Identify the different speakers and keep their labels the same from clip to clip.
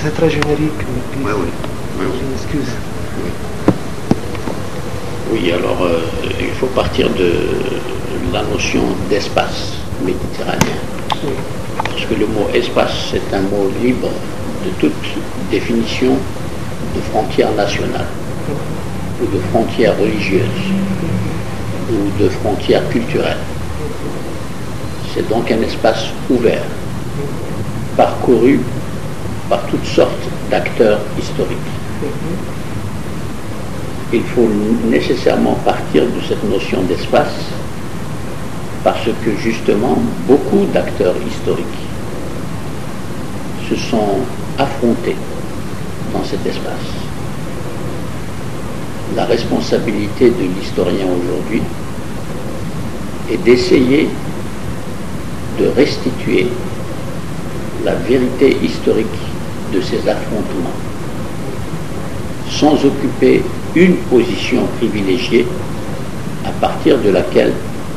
Speaker 1: c'est très générique.
Speaker 2: Oui, oui. Oui,
Speaker 1: Je m'excuse.
Speaker 2: oui, alors il faut partir de la notion d'espace méditerranéen.
Speaker 1: Oui.
Speaker 2: Parce que le mot espace, c'est un mot libre de toute définition de frontières nationales, ou de frontières religieuses, ou de frontières culturelles. C'est donc un espace ouvert, parcouru par toutes sortes d'acteurs historiques. Il faut nécessairement partir de cette notion d'espace parce que justement beaucoup d'acteurs historiques se sont affrontés dans cet espace. La responsabilité de l'historien aujourd'hui est d'essayer de restituer la vérité historique de ces affrontements sans occuper une position privilégiée à partir de laquelle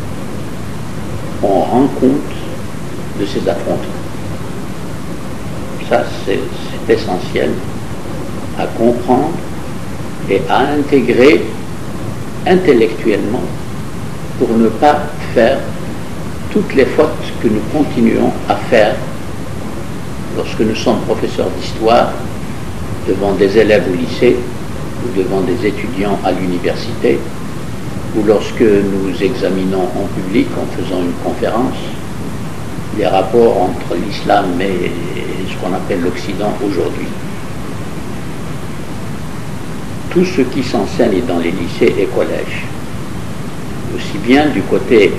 Speaker 2: on rend compte de ces affrontements. Ça, c'est essentiel à comprendre et à intégrer intellectuellement pour ne pas faire toutes les fautes que nous continuons à faire lorsque nous sommes professeurs d'histoire devant des élèves au lycée ou devant des étudiants à l'université, ou lorsque nous examinons en public en faisant une conférence les rapports entre l'islam et ce qu'on appelle l'Occident aujourd'hui. Tout ce qui s'enseigne dans les lycées et collèges, aussi bien du côté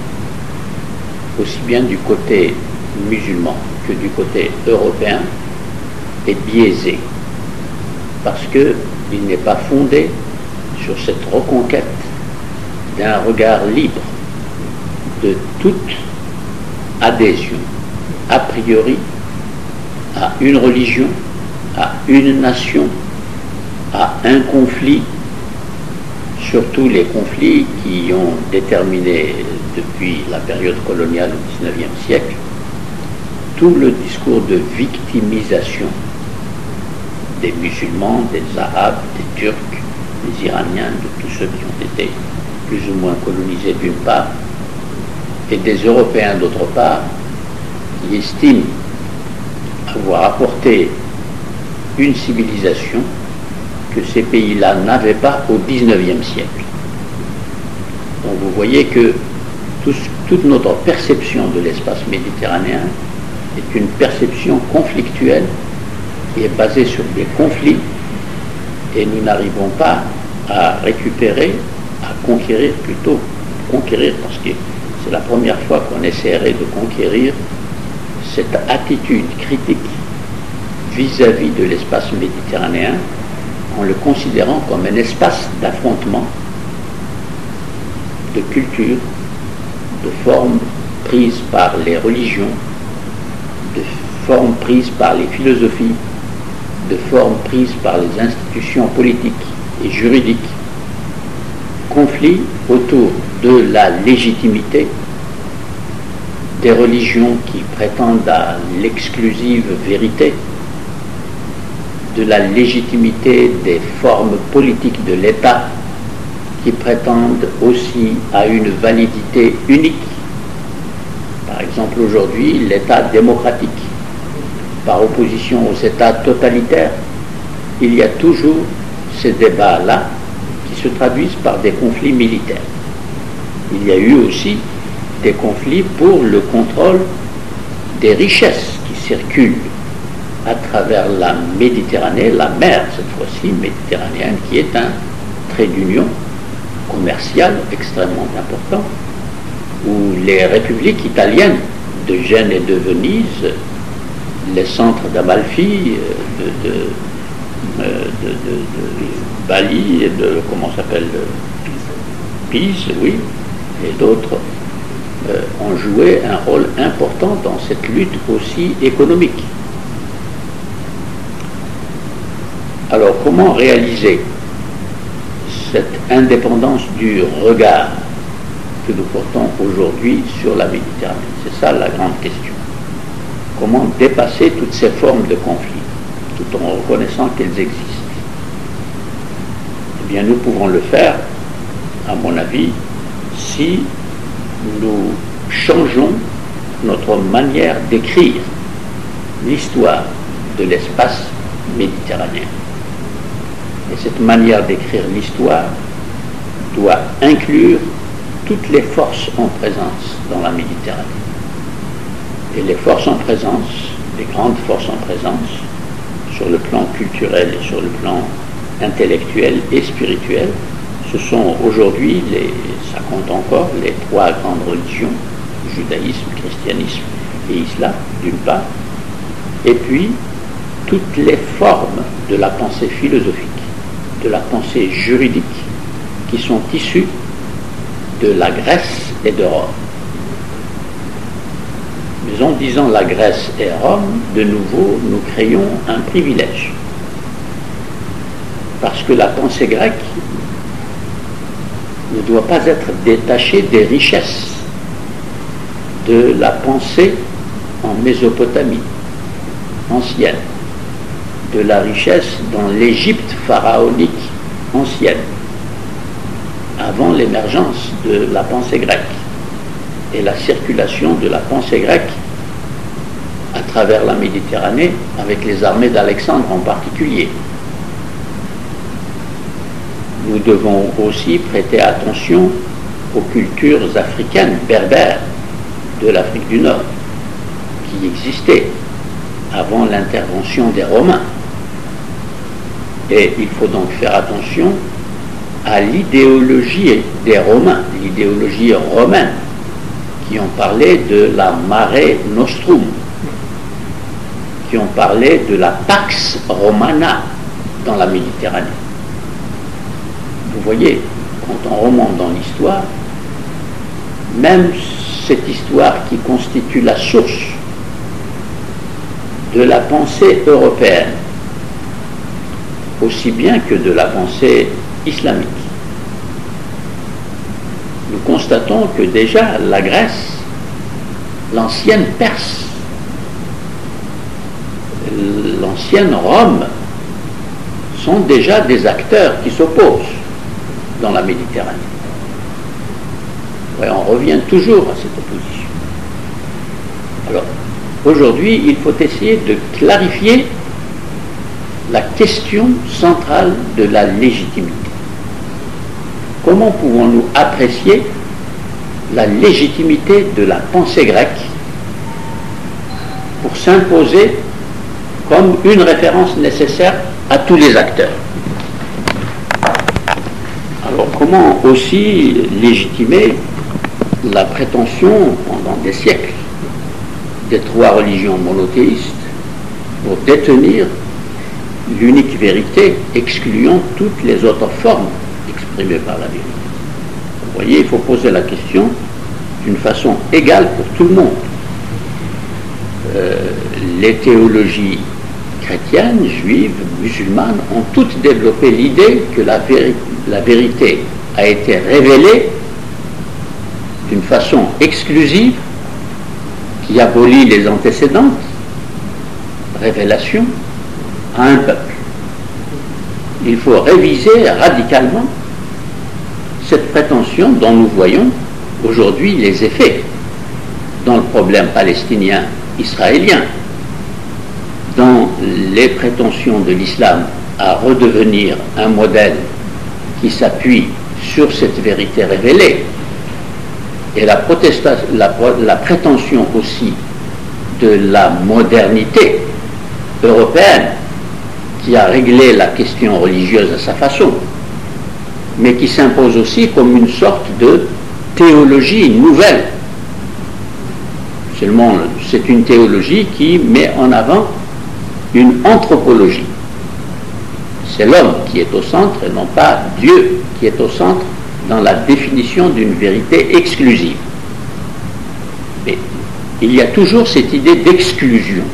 Speaker 2: musulman que du côté européen, est biaisé parce qu'il n'est pas fondé sur cette reconquête d'un regard libre de toute adhésion a priori à une religion, à une nation, à un conflit, surtout les conflits qui ont déterminé depuis la période coloniale au XIXe siècle tout le discours de victimisation des musulmans, des arabes, des turcs, des iraniens, de tous ceux qui ont été plus ou moins colonisés d'une part, et des Européens d'autre part, qui estiment avoir apporté une civilisation que ces pays-là n'avaient pas au XIXe siècle. Donc vous voyez que toute notre perception de l'espace méditerranéen est une perception conflictuelle qui est basée sur des conflits, et nous n'arrivons pas à récupérer, à conquérir plutôt, parce que c'est la première fois qu'on essaierait de conquérir cette attitude critique vis-à-vis de l'espace méditerranéen en le considérant comme un espace d'affrontement de cultures, de formes prises par les religions, de formes prises par les philosophies, de formes prises par les institutions politiques et juridiques, conflit autour de la légitimité des religions qui prétendent à l'exclusive vérité, de la légitimité des formes politiques de l'État qui prétendent aussi à une validité unique. Par exemple, aujourd'hui, l'État démocratique, par opposition aux États totalitaires, il y a toujours ces débats-là qui se traduisent par des conflits militaires. Il y a eu aussi des conflits pour le contrôle des richesses qui circulent à travers la Méditerranée, la mer cette fois-ci méditerranéenne, qui est un trait d'union commercial extrêmement important, où les républiques italiennes de Gênes et de Venise, les centres d'Amalfi, de Bali, et de, comment s'appelle, Pise, oui, et d'autres, ont joué un rôle important dans cette lutte aussi économique. Alors, comment réaliser cette indépendance du regard que nous portons aujourd'hui sur la Méditerranée? C'est ça la grande question. Comment dépasser toutes ces formes de conflit? tout en reconnaissant qu'elles existent. Eh bien, nous pouvons le faire, à mon avis, si nous changeons notre manière d'écrire l'histoire de l'espace méditerranéen. Et cette manière d'écrire l'histoire doit inclure toutes les forces en présence dans la Méditerranée. Et les forces en présence, les grandes forces en présence, sur le plan culturel et sur le plan intellectuel et spirituel, ce sont aujourd'hui, ça compte encore, les trois grandes religions, judaïsme, christianisme et islam, d'une part, et puis toutes les formes de la pensée philosophique, de la pensée juridique, qui sont issues de la Grèce et de Rome. Mais en disant la Grèce et Rome, de nouveau, nous créons un privilège. Parce que la pensée grecque ne doit pas être détachée des richesses de la pensée en Mésopotamie ancienne, de la richesse dans l'Égypte pharaonique ancienne, avant l'émergence de la pensée grecque et la circulation de la pensée grecque à travers la Méditerranée avec les armées d'Alexandre en particulier. Nous devons aussi prêter attention aux cultures africaines berbères de l'Afrique du Nord qui existaient avant l'intervention des Romains. Et il faut donc faire attention à l'idéologie des Romains, l'idéologie romaine, qui ont parlé de la Mare Nostrum, qui ont parlé de la Pax Romana dans la Méditerranée. Vous voyez, quand on remonte dans l'histoire, même cette histoire qui constitue la source de la pensée européenne, aussi bien que de la pensée islamique, nous constatons que déjà la Grèce, l'ancienne Perse, l'ancienne Rome sont déjà des acteurs qui s'opposent dans la Méditerranée. Ouais, on revient toujours à cette opposition. Alors, aujourd'hui, il faut essayer de clarifier la question centrale de la légitimité. Comment pouvons-nous apprécier la légitimité de la pensée grecque pour s'imposer comme une référence nécessaire à tous les acteurs? Alors, comment aussi légitimer la prétention pendant des siècles des trois religions monothéistes pour détenir l'unique vérité, excluant toutes les autres formes exprimées par la vérité? Vous voyez, il faut poser la question d'une façon égale pour tout le monde. Les théologies chrétiennes, juives, musulmanes ont toutes développé l'idée que la vérité a été révélée d'une façon exclusive qui abolit les antécédentes révélations à un peuple. Il faut réviser radicalement cette prétention dont nous voyons aujourd'hui les effets dans le problème palestinien-israélien, dans les prétentions de l'islam à redevenir un modèle qui s'appuie sur cette vérité révélée, et la prétention aussi de la modernité européenne qui a réglé la question religieuse à sa façon, mais qui s'impose aussi comme une sorte de théologie nouvelle. Seulement, c'est une théologie qui met en avant une anthropologie. C'est l'homme qui est au centre et non pas Dieu qui est au centre dans la définition d'une vérité exclusive. Mais il y a toujours cette idée d'exclusion.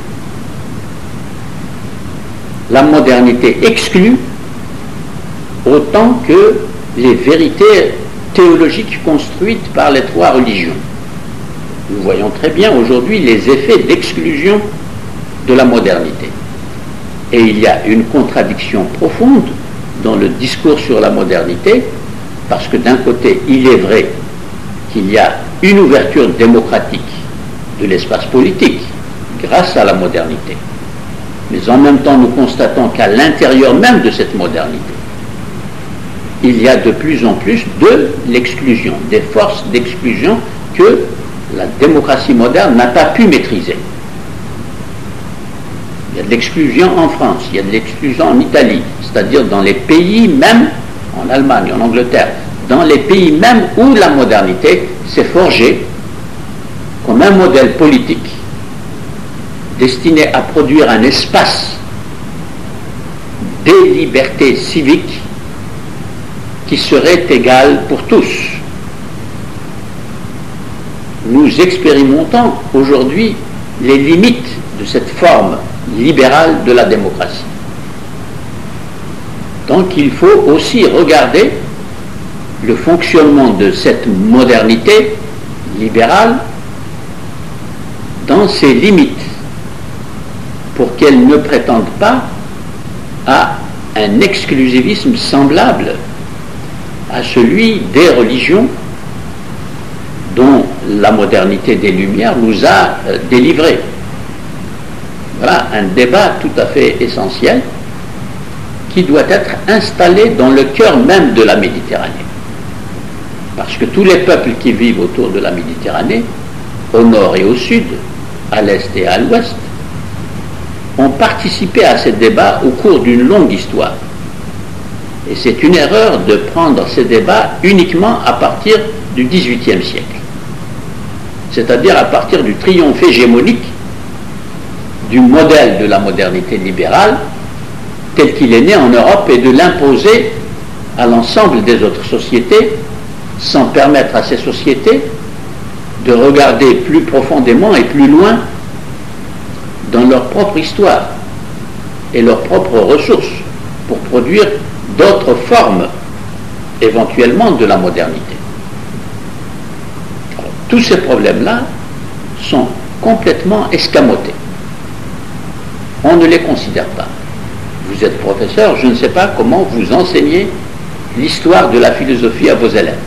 Speaker 2: La modernité exclut autant que les vérités théologiques construites par les trois religions. Nous voyons très bien aujourd'hui les effets d'exclusion de la modernité. Et il y a une contradiction profonde dans le discours sur la modernité, parce que d'un côté, il est vrai qu'il y a une ouverture démocratique de l'espace politique grâce à la modernité. Mais en même temps, nous constatons qu'à l'intérieur même de cette modernité, il y a de plus en plus de l'exclusion, des forces d'exclusion que la démocratie moderne n'a pas pu maîtriser. Il y a de l'exclusion en France, il y a de l'exclusion en Italie, c'est-à-dire dans les pays même, en Allemagne, en Angleterre, dans les pays même où la modernité s'est forgée comme un modèle politique destiné à produire un espace des libertés civiques qui serait égal pour tous. Nous expérimentons aujourd'hui les limites de cette forme libérale de la démocratie. Donc il faut aussi regarder le fonctionnement de cette modernité libérale dans ses limites pour qu'elle ne prétende pas à un exclusivisme semblable à celui des religions dont la modernité des Lumières nous a délivrés. Voilà un débat tout à fait essentiel qui doit être installé dans le cœur même de la Méditerranée. Parce que tous les peuples qui vivent autour de la Méditerranée, au nord et au sud, à l'est et à l'ouest, ont participé à ces débats au cours d'une longue histoire. Et c'est une erreur de prendre ces débats uniquement à partir du XVIIIe siècle. C'est-à-dire à partir du triomphe hégémonique du modèle de la modernité libérale tel qu'il est né en Europe et de l'imposer à l'ensemble des autres sociétés sans permettre à ces sociétés de regarder plus profondément et plus loin dans leur propre histoire et leurs propres ressources pour produire d'autres formes éventuellement de la modernité. Alors, tous ces problèmes-là sont complètement escamotés. On ne les considère pas. Vous êtes professeur, je ne sais pas comment vous enseignez l'histoire de la philosophie à vos élèves.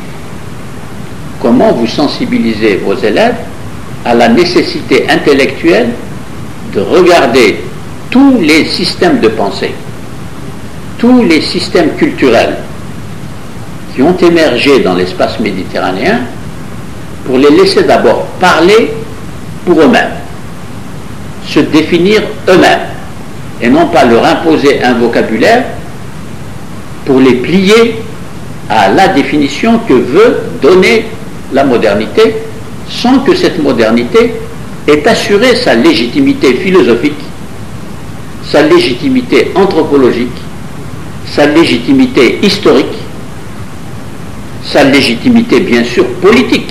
Speaker 2: Comment vous sensibilisez vos élèves à la nécessité intellectuelle de regarder tous les systèmes de pensée, tous les systèmes culturels qui ont émergé dans l'espace méditerranéen pour les laisser d'abord parler pour eux-mêmes, se définir eux-mêmes, et non pas leur imposer un vocabulaire pour les plier à la définition que veut donner la modernité, sans que cette modernité ait assuré sa légitimité philosophique, sa légitimité anthropologique, sa légitimité historique, sa légitimité bien sûr politique.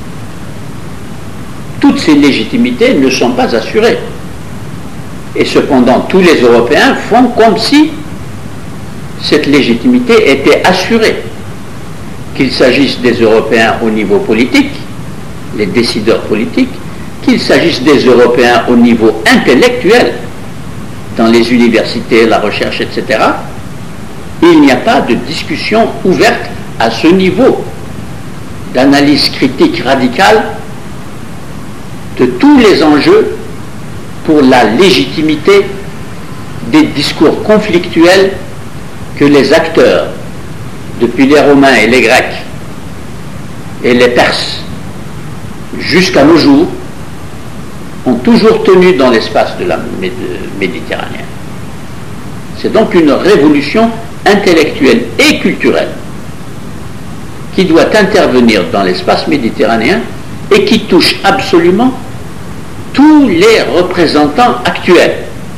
Speaker 2: Toutes ces légitimités ne sont pas assurées. Et cependant, tous les Européens font comme si cette légitimité était assurée. Qu'il s'agisse des Européens au niveau politique, les décideurs politiques, qu'il s'agisse des Européens au niveau intellectuel, dans les universités, la recherche, etc., il n'y a pas de discussion ouverte à ce niveau d'analyse critique radicale de tous les enjeux pour la légitimité des discours conflictuels que les acteurs, depuis les Romains et les Grecs et les Perses jusqu'à nos jours, ont toujours tenu dans l'espace de la Méditerranée. C'est donc une révolution intellectuelle et culturelle qui doit intervenir dans l'espace méditerranéen et qui touche absolument tous les représentants actuels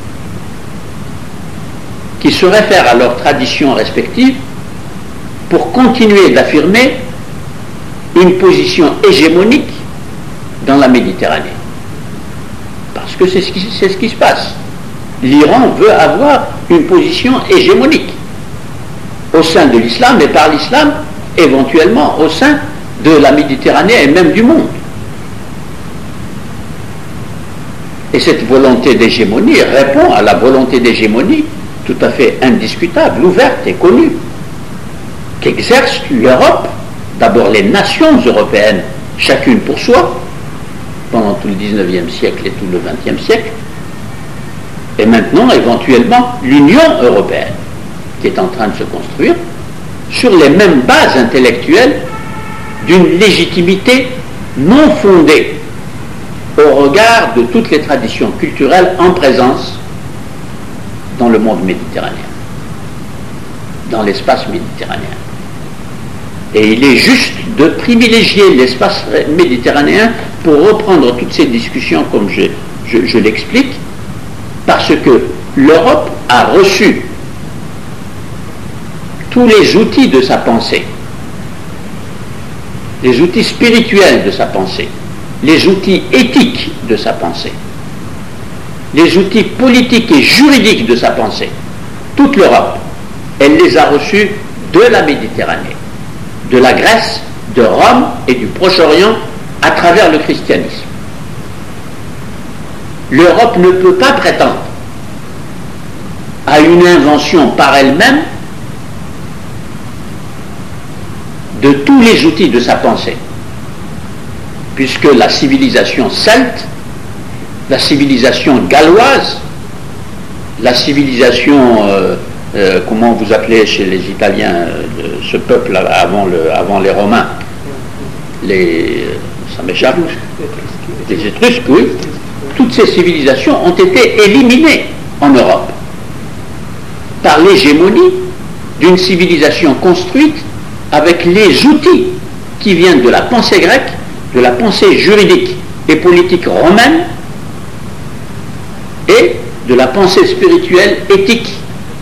Speaker 2: qui se réfèrent à leurs traditions respectives pour continuer d'affirmer une position hégémonique dans la Méditerranée. Parce que c'est ce qui se passe. L'Iran veut avoir une position hégémonique au sein de l'islam et par l'islam, éventuellement au sein de la Méditerranée et même du monde. Et cette volonté d'hégémonie répond à la volonté d'hégémonie tout à fait indiscutable, ouverte et connue, qu'exerce l'Europe, d'abord les nations européennes, chacune pour soi, pendant tout le 19e siècle et tout le 20e siècle, et maintenant éventuellement l'Union européenne, qui est en train de se construire sur les mêmes bases intellectuelles d'une légitimité non fondée au regard de toutes les traditions culturelles en présence dans le monde méditerranéen, dans l'espace méditerranéen. Et il est juste de privilégier l'espace méditerranéen pour reprendre toutes ces discussions comme je l'explique, parce que l'Europe a reçu tous les outils de sa pensée, les outils spirituels de sa pensée, les outils éthiques de sa pensée, les outils politiques et juridiques de sa pensée. Toute l'Europe, elle les a reçus de la Méditerranée, de la Grèce, de Rome et du Proche-Orient à travers le christianisme. L'Europe ne peut pas prétendre à une invention par elle-même de tous les outils de sa pensée, puisque la civilisation celte, la civilisation galloise, la civilisation, comment vous appelez chez les Italiens ce peuple avant les Romains, ça m'échappe, les Étrusques, oui, toutes ces civilisations ont été éliminées en Europe par l'hégémonie d'une civilisation construite avec les outils qui viennent de la pensée grecque, de la pensée juridique et politique romaine et de la pensée spirituelle éthique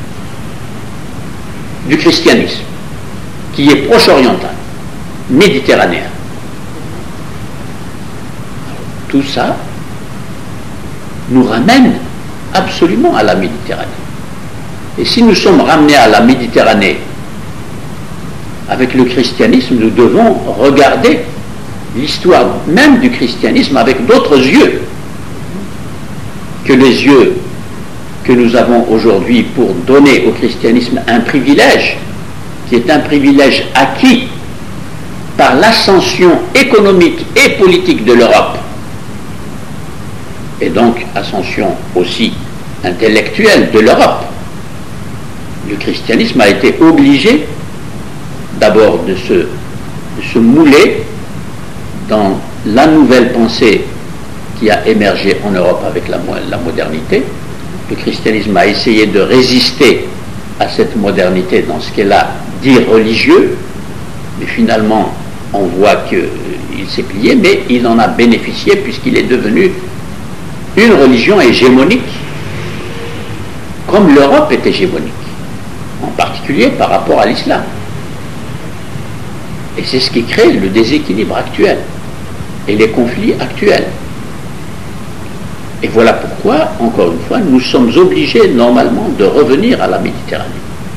Speaker 2: du christianisme, qui est proche-oriental, méditerranéen. Tout ça nous ramène absolument à la Méditerranée. Et si nous sommes ramenés à la Méditerranée avec le christianisme, nous devons regarder l'histoire même du christianisme avec d'autres yeux que les yeux que nous avons aujourd'hui pour donner au christianisme un privilège, qui est un privilège acquis par l'ascension économique et politique de l'Europe, et donc ascension aussi intellectuelle de l'Europe. Le christianisme a été obligé d'abord de se mouler dans la nouvelle pensée qui a émergé en Europe avec la modernité. Le christianisme a essayé de résister à cette modernité dans ce qu'elle a dit religieux, mais finalement on voit qu'il s'est plié, mais il en a bénéficié puisqu'il est devenu une religion hégémonique, comme l'Europe est hégémonique, en particulier par rapport à l'islam. Et c'est ce qui crée le déséquilibre actuel et les conflits actuels. Et voilà pourquoi, encore une fois, nous sommes obligés normalement de revenir à la Méditerranée.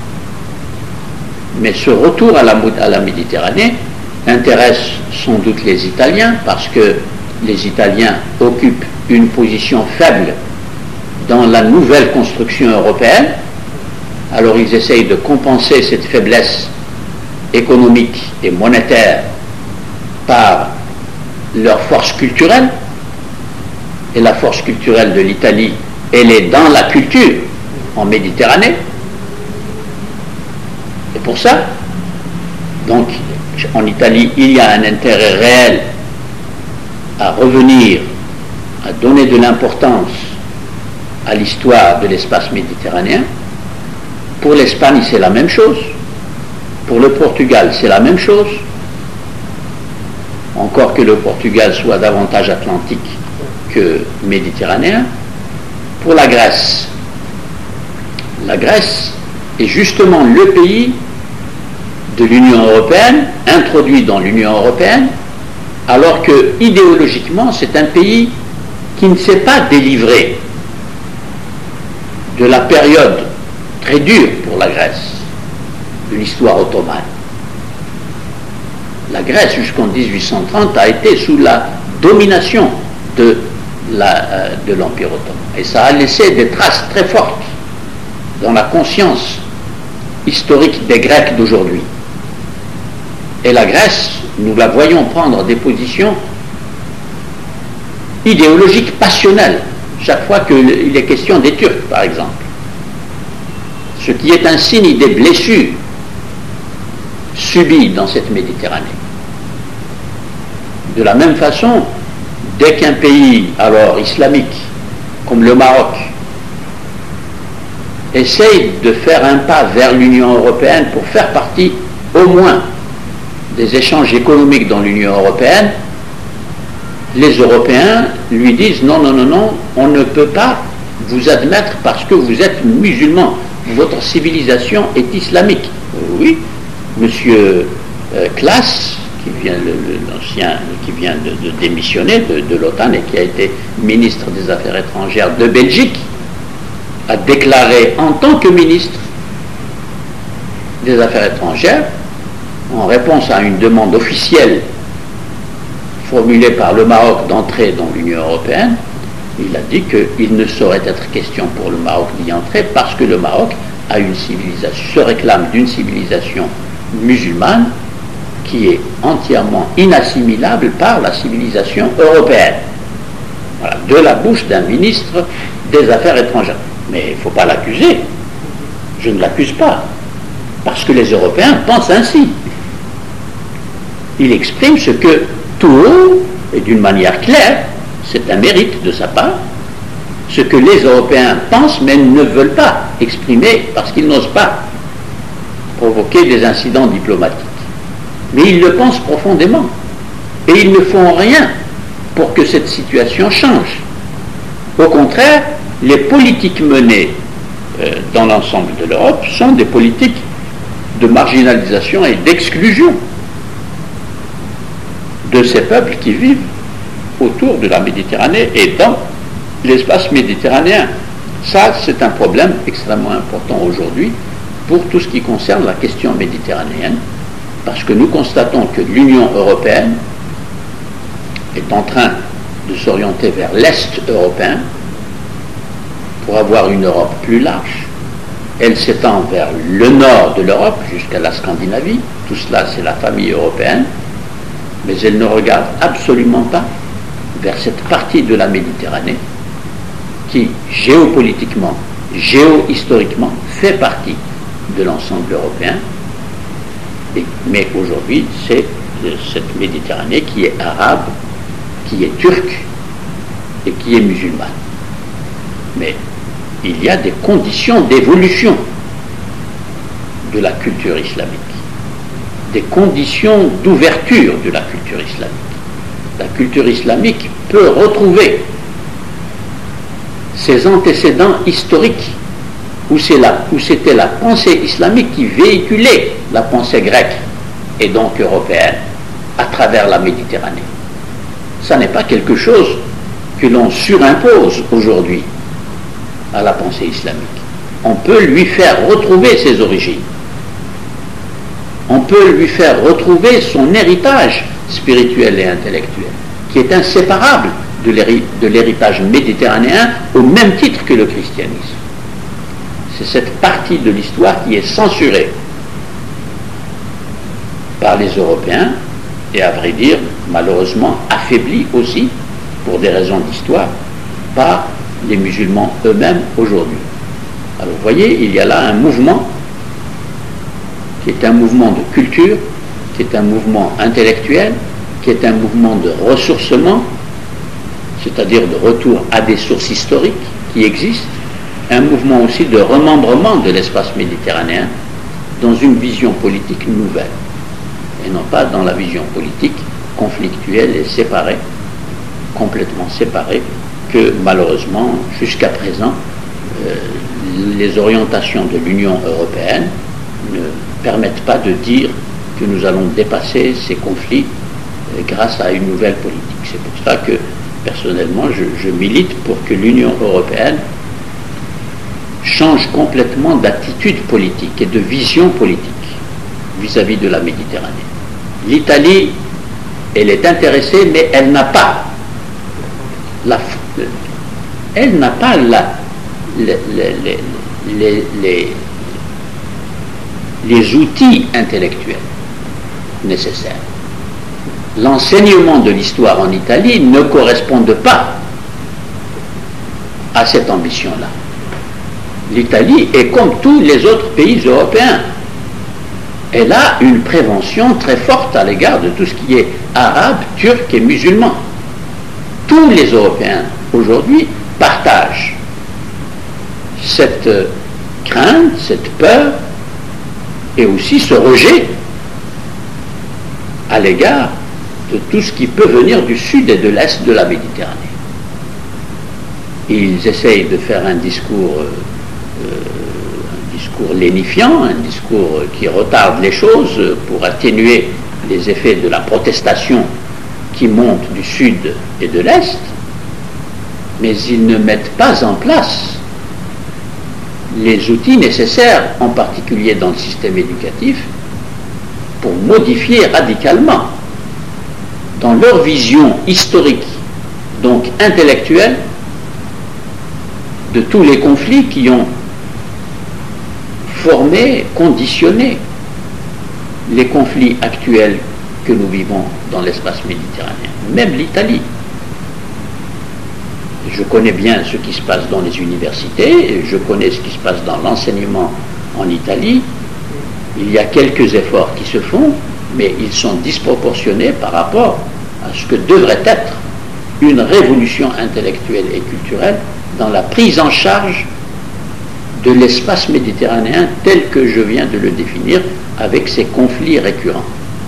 Speaker 2: Mais ce retour à la Méditerranée intéresse sans doute les Italiens, parce que les Italiens occupent une position faible dans la nouvelle construction européenne. Alors ils essayent de compenser cette faiblesse économique et monétaire par leur force culturelle. Et la force culturelle de l'Italie, elle est dans la culture en Méditerranée. Et pour ça, donc, en Italie, il y a un intérêt réel à revenir, à donner de l'importance à l'histoire de l'espace méditerranéen. Pour l'Espagne, c'est la même chose. Pour le Portugal, c'est la même chose. Encore que le Portugal soit davantage atlantique que méditerranéen. Pour la Grèce est justement le pays de l'Union européenne, introduit dans l'Union européenne, alors que idéologiquement c'est un pays qui ne s'est pas délivré de la période très dure pour la Grèce de l'histoire ottomane. La Grèce jusqu'en 1830 a été sous la domination de de l'Empire ottoman. Et ça a laissé des traces très fortes dans la conscience historique des Grecs d'aujourd'hui. Et la Grèce, nous la voyons prendre des positions idéologiques passionnelles, chaque fois qu'il est question des Turcs, par exemple. Ce qui est un signe des blessures subies dans cette Méditerranée. De la même façon, dès qu'un pays, alors islamique, comme le Maroc, essaye de faire un pas vers l'Union européenne pour faire partie, au moins, des échanges économiques dans l'Union européenne, les Européens lui disent non, non, non, non, on ne peut pas vous admettre parce que vous êtes musulman, votre civilisation est islamique. Oui, monsieur Klaas, qui vient de démissionner de l'OTAN et qui a été ministre des Affaires étrangères de Belgique, a déclaré en tant que ministre des Affaires étrangères, en réponse à une demande officielle formulée par le Maroc d'entrer dans l'Union européenne, il a dit qu'il ne saurait être question pour le Maroc d'y entrer parce que le Maroc a une civilisation, se réclame d'une civilisation musulmane qui est entièrement inassimilable par la civilisation européenne. Voilà, de la bouche d'un ministre des Affaires étrangères. Mais il ne faut pas l'accuser. Je ne l'accuse pas. Parce que les Européens pensent ainsi. Il exprime ce que tout haut, et d'une manière claire, c'est un mérite de sa part, ce que les Européens pensent mais ne veulent pas exprimer parce qu'ils n'osent pas provoquer des incidents diplomatiques. Mais ils le pensent profondément. Et ils ne font rien pour que cette situation change. Au contraire, les politiques menées dans l'ensemble de l'Europe sont des politiques de marginalisation et d'exclusion de ces peuples qui vivent autour de la Méditerranée et dans l'espace méditerranéen. Ça, c'est un problème extrêmement important aujourd'hui pour tout ce qui concerne la question méditerranéenne, parce que nous constatons que l'Union européenne est en train de s'orienter vers l'Est européen pour avoir une Europe plus large. Elle s'étend vers le nord de l'Europe jusqu'à la Scandinavie. Tout cela, c'est la famille européenne. Mais elle ne regarde absolument pas vers cette partie de la Méditerranée qui, géopolitiquement, géohistoriquement, fait partie de l'ensemble européen. Mais aujourd'hui, c'est cette Méditerranée qui est arabe, qui est turque et qui est musulmane. Mais il y a des conditions d'évolution de la culture islamique, des conditions d'ouverture de la culture islamique. La culture islamique peut retrouver ses antécédents historiques, où c'était la pensée islamique qui véhiculait la pensée grecque et donc européenne à travers la Méditerranée. Ça n'est pas quelque chose que l'on surimpose aujourd'hui à la pensée islamique. On peut lui faire retrouver ses origines. On peut lui faire retrouver son héritage spirituel et intellectuel, qui est inséparable de l'héritage méditerranéen au même titre que le christianisme. C'est cette partie de l'histoire qui est censurée par les Européens et, à vrai dire, malheureusement affaiblie aussi, pour des raisons d'histoire, par les musulmans eux-mêmes aujourd'hui. Alors vous voyez, il y a là un mouvement qui est un mouvement de culture, qui est un mouvement intellectuel, qui est un mouvement de ressourcement, c'est-à-dire de retour à des sources historiques qui existent, un mouvement aussi de remembrement de l'espace méditerranéen dans une vision politique nouvelle, et non pas dans la vision politique conflictuelle et séparée, complètement séparée, que malheureusement, jusqu'à présent, les orientations de l'Union européenne ne permettent pas de dire que nous allons dépasser ces conflits grâce à une nouvelle politique. C'est pour ça que, personnellement, je milite pour que l'Union européenne change complètement d'attitude politique et de vision politique vis-à-vis de la Méditerranée. L'Italie, elle est intéressée, mais elle n'a pas elle n'a pas les outils intellectuels nécessaires. L'enseignement de l'histoire en Italie ne correspond pas à cette ambition-là. L'Italie est comme tous les autres pays européens. Elle a une prévention très forte à l'égard de tout ce qui est arabe, turc et musulman. Tous les Européens aujourd'hui partagent cette crainte, cette peur et aussi ce rejet à l'égard de tout ce qui peut venir du sud et de l'est de la Méditerranée. Ils essayent de faire un discours lénifiant, un discours qui retarde les choses pour atténuer les effets de la protestation qui monte du sud et de l'est, mais ils ne mettent pas en place les outils nécessaires, en particulier dans le système éducatif, pour modifier radicalement, dans leur vision historique, donc intellectuelle, de tous les conflits qui ont formé, conditionné les conflits actuels que nous vivons dans l'espace méditerranéen, même l'Italie. Je connais bien ce qui se passe dans les universités, je connais ce qui se passe dans l'enseignement en Italie. Il y a quelques efforts qui se font, mais ils sont disproportionnés par rapport à ce que devrait être une révolution intellectuelle et culturelle dans la prise en charge de l'espace méditerranéen tel que je viens de le définir, avec ses conflits récurrents.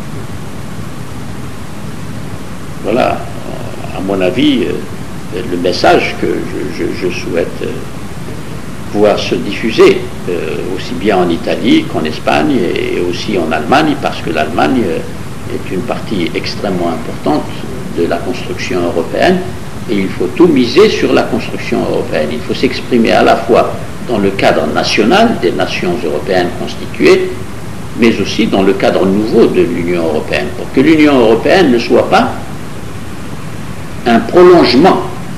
Speaker 2: Voilà, à mon avis, le message que je souhaite voir se diffuser, aussi bien en Italie qu'en Espagne et aussi en Allemagne, parce que l'Allemagne est une partie extrêmement importante de la construction européenne, et il faut tout miser sur la construction européenne. Il faut s'exprimer à la fois dans le cadre national des nations européennes constituées, mais aussi dans le cadre nouveau de l'Union européenne, pour que l'Union européenne ne soit pas un prolongement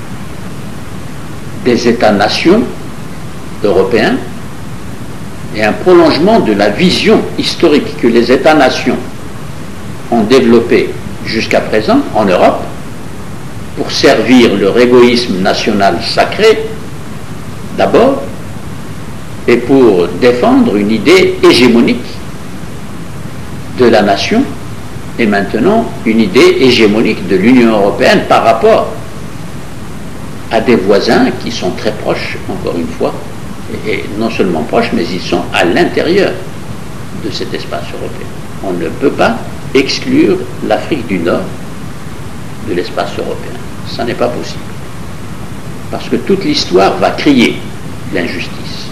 Speaker 2: des États-nations européens et un prolongement de la vision historique que les États-nations ont développée jusqu'à présent en Europe pour servir leur égoïsme national sacré d'abord et pour défendre une idée hégémonique de la nation et maintenant une idée hégémonique de l'Union européenne par rapport à des voisins qui sont très proches, encore une fois, et non seulement proches, mais ils sont à l'intérieur de cet espace européen. On ne peut pas exclure l'Afrique du Nord de l'espace européen. Ça n'est pas possible. Parce que toute l'histoire va crier l'injustice.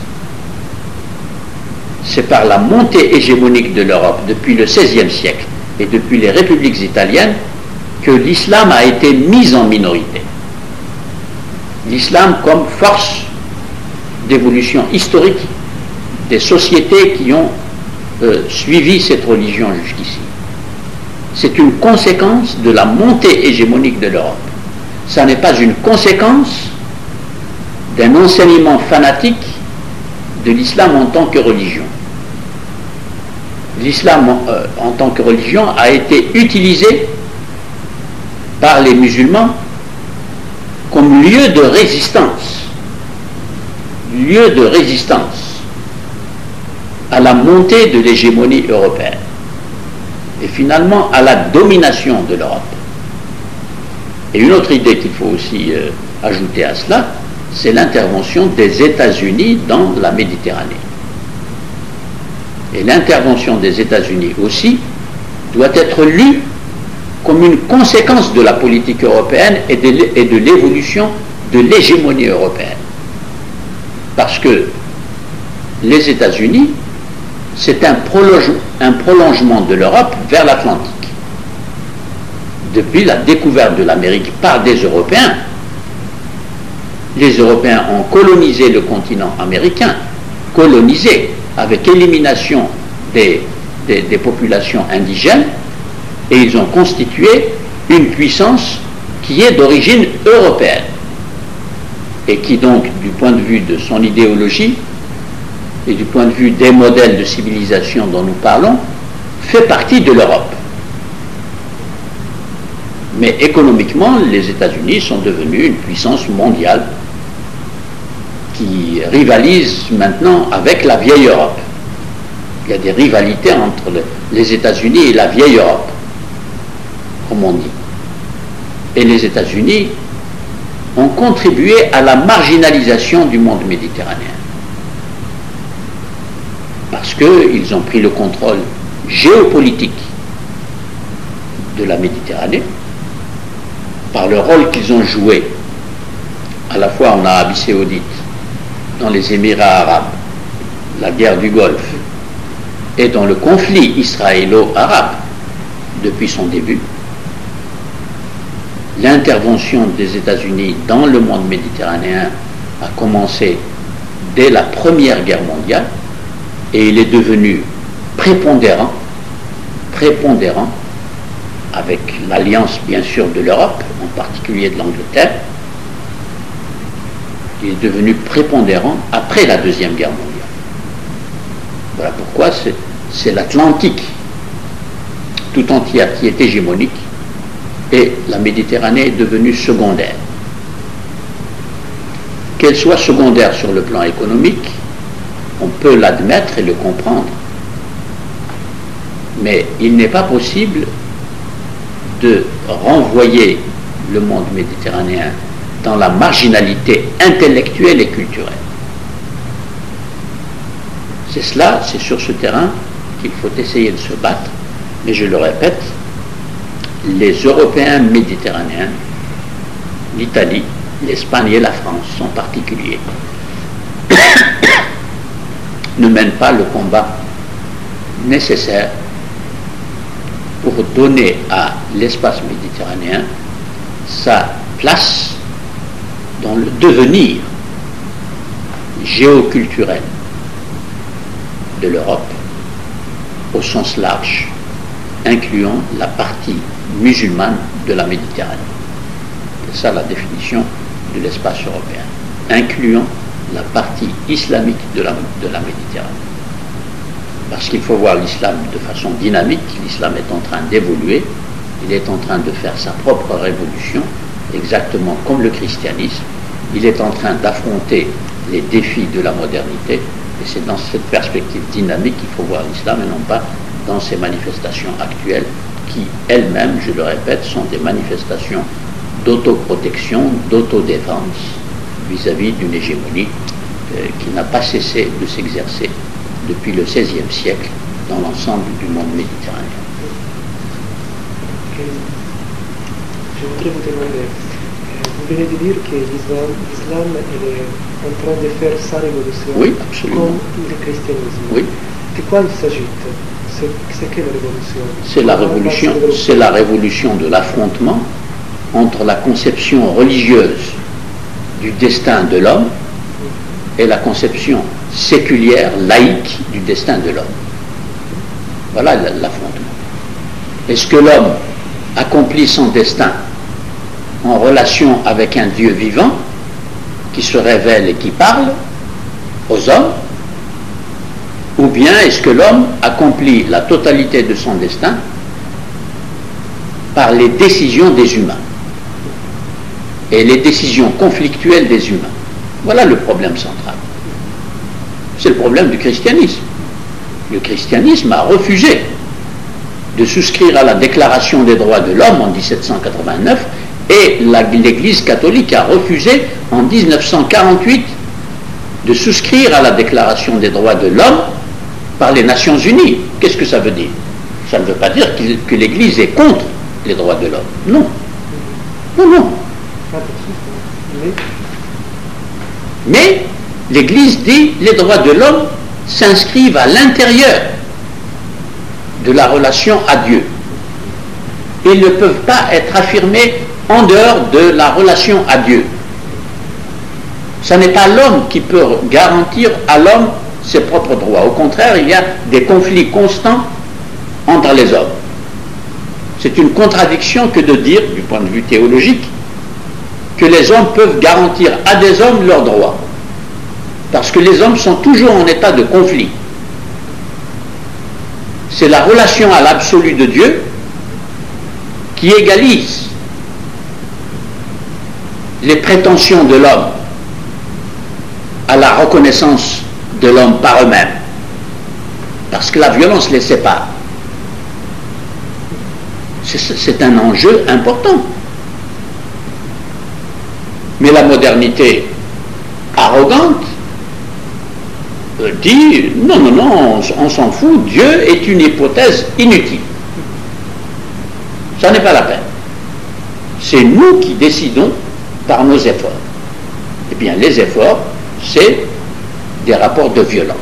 Speaker 2: C'est par la montée hégémonique de l'Europe depuis le XVIe siècle et depuis les républiques italiennes que l'islam a été mis en minorité. L'islam comme force d'évolution historique des sociétés qui ont suivi cette religion jusqu'ici. C'est une conséquence de la montée hégémonique de l'Europe. Ça n'est pas une conséquence d'un enseignement fanatique de l'islam en tant que religion. L'islam en tant que religion a été utilisé par les musulmans comme lieu de résistance à la montée de l'hégémonie européenne et finalement à la domination de l'Europe. Et une autre idée qu'il faut aussi ajouter à cela, c'est l'intervention des États-Unis dans la Méditerranée. Et l'intervention des États-Unis aussi doit être lue comme une conséquence de la politique européenne et de l'évolution de l'hégémonie européenne. Parce que les États-Unis, c'est un prolongement de l'Europe vers l'Atlantique. Depuis la découverte de l'Amérique par des Européens, les Européens ont colonisé le continent américain, colonisé avec élimination des populations indigènes, et ils ont constitué une puissance qui est d'origine européenne. et qui donc, du point de vue de son idéologie et du point de vue des modèles de civilisation dont nous parlons, fait partie de l'Europe. Mais économiquement, les États-Unis sont devenus une puissance mondiale qui rivalise maintenant avec la vieille Europe. Il y a des rivalités entre les États-Unis et la vieille Europe, comme on dit. Et les États-Unis ont contribué à la marginalisation du monde méditerranéen. Parce qu'ils ont pris le contrôle géopolitique de la Méditerranée, par le rôle qu'ils ont joué à la fois en Arabie Saoudite, dans les Émirats arabes, la guerre du Golfe, et dans le conflit israélo-arabe depuis son début. L'intervention des États-Unis dans le monde méditerranéen a commencé dès la Première Guerre mondiale et il est devenu prépondérant avec l'alliance bien sûr de l'Europe, en particulier de l'Angleterre. Il est devenu prépondérant après la Deuxième Guerre mondiale. Voilà pourquoi c'est l'Atlantique tout entière qui est hégémonique et la Méditerranée est devenue secondaire. Qu'elle soit secondaire sur le plan économique, on peut l'admettre et le comprendre, mais il n'est pas possible de renvoyer le monde méditerranéen dans la marginalité intellectuelle et culturelle. C'est cela, c'est sur ce terrain qu'il faut essayer de se battre, mais je le répète, les Européens méditerranéens, l'Italie, l'Espagne et la France en particulier, ne mènent pas le combat nécessaire pour donner à l'espace méditerranéen sa place dans le devenir géoculturel de l'Europe au sens large, incluant la partie musulmane de la Méditerranée. C'est ça la définition de l'espace européen, incluant la partie islamique de la Méditerranée. Parce qu'il faut voir l'islam de façon dynamique, l'islam est en train d'évoluer, il est en train de faire sa propre révolution, exactement comme le christianisme, il est en train d'affronter les défis de la modernité, et c'est dans cette perspective dynamique qu'il faut voir l'islam et non pas dans ces manifestations actuelles qui, elles-mêmes, je le répète, sont des manifestations d'autoprotection, d'autodéfense vis-à-vis d'une hégémonie qui n'a pas cessé de s'exercer depuis le XVIe siècle dans l'ensemble du monde méditerranéen.
Speaker 1: Je voudrais vous demander, vous venez de dire que l'islam est en train de faire sa révolution,
Speaker 2: oui, absolument,
Speaker 1: comme le christianisme.
Speaker 2: Oui.
Speaker 1: De quoi il s'agit? C'est quelle révolution?
Speaker 2: C'est la révolution de l'affrontement entre la conception religieuse du destin de l'homme et la conception séculière, laïque du destin de l'homme. Voilà l'affrontement. Est-ce que l'homme accomplit son destin en relation avec un Dieu vivant qui se révèle et qui parle aux hommes, ou bien est-ce que l'homme accomplit la totalité de son destin par les décisions des humains et les décisions conflictuelles des humains? Voilà le problème central. C'est le problème du christianisme. Le christianisme a refusé de souscrire à la Déclaration des droits de l'homme en 1789 et l'Église catholique a refusé en 1948 de souscrire à la Déclaration des droits de l'homme par les Nations Unies. Qu'est-ce que ça veut dire? Ça ne veut pas dire que l'Église est contre les droits de l'homme. Non. Non, non. Mais l'Église dit que les droits de l'homme s'inscrivent à l'intérieur de la relation à Dieu. Ils ne peuvent pas être affirmés en dehors de la relation à Dieu. Ce n'est pas l'homme qui peut garantir à l'homme ses propres droits. Au contraire, il y a des conflits constants entre les hommes. C'est une contradiction que de dire, du point de vue théologique, que les hommes peuvent garantir à des hommes leurs droits. Parce que les hommes sont toujours en état de conflit. C'est la relation à l'absolu de Dieu qui égalise les prétentions de l'homme à la reconnaissance de l'homme par eux-mêmes. Parce que la violence les sépare. C'est un enjeu important. Mais la modernité arrogante dit non, non, non, on s'en fout, Dieu est une hypothèse inutile. Ça n'est pas la peine. C'est nous qui décidons par nos efforts. Eh bien, les efforts, c'est des rapports de violence.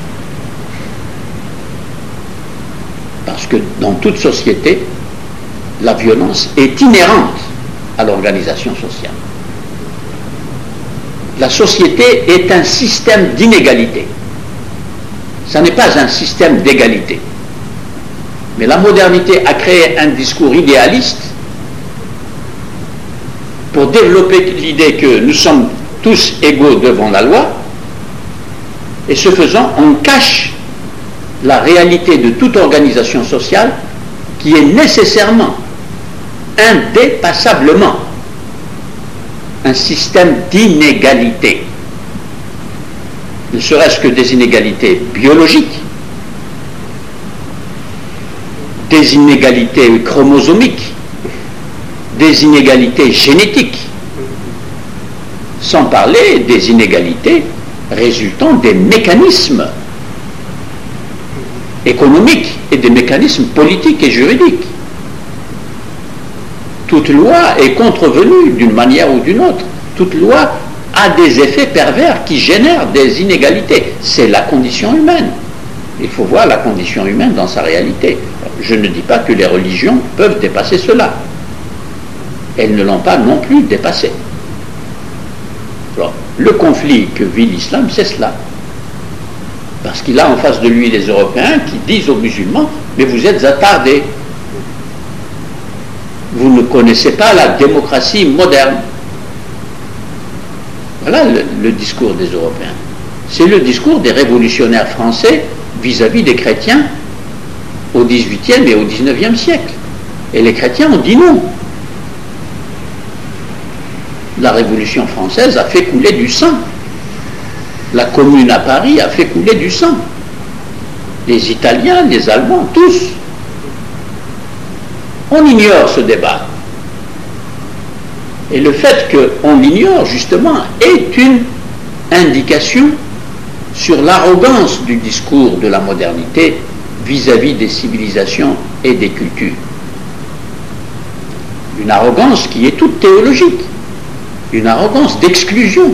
Speaker 2: Parce que dans toute société, la violence est inhérente à l'organisation sociale. La société est un système d'inégalité. Ça n'est pas un système d'égalité. Mais la modernité a créé un discours idéaliste pour développer l'idée que nous sommes tous égaux devant la loi, et ce faisant, on cache la réalité de toute organisation sociale qui est nécessairement, indépassablement, un système d'inégalité, ne serait-ce que des inégalités biologiques, des inégalités chromosomiques, des inégalités génétiques, sans parler des inégalités résultant des mécanismes économiques et des mécanismes politiques et juridiques. Toute loi est contrevenue d'une manière ou d'une autre. Toute loi a des effets pervers qui génèrent des inégalités. C'est la condition humaine. Il faut voir la condition humaine dans sa réalité. Je ne dis pas que les religions peuvent dépasser cela. Elles ne l'ont pas non plus dépassé. Alors, le conflit que vit l'islam, c'est cela. Parce qu'il a en face de lui les Européens qui disent aux musulmans, mais vous êtes attardés. Vous ne connaissez pas la démocratie moderne. Voilà le discours des Européens. C'est le discours des révolutionnaires français vis-à-vis des chrétiens au XVIIIe et au XIXe siècle. Et les chrétiens ont dit non. La Révolution française a fait couler du sang. La Commune à Paris a fait couler du sang. Les Italiens, les Allemands, tous. On ignore ce débat. Et le fait qu'on l'ignore, justement, est une indication sur l'arrogance du discours de la modernité vis-à-vis des civilisations et des cultures. Une arrogance qui est toute théologique. Une arrogance d'exclusion.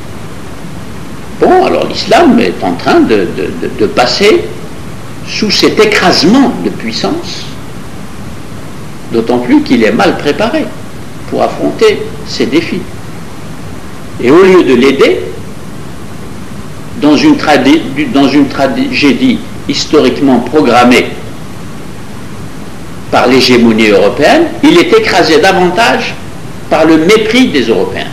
Speaker 2: Bon, alors l'islam est en train de passer sous cet écrasement de puissance, d'autant plus qu'il est mal préparé pour affronter ces défis. Et au lieu de l'aider, dans une tragédie historiquement programmée par l'hégémonie européenne, il est écrasé davantage par le mépris des Européens.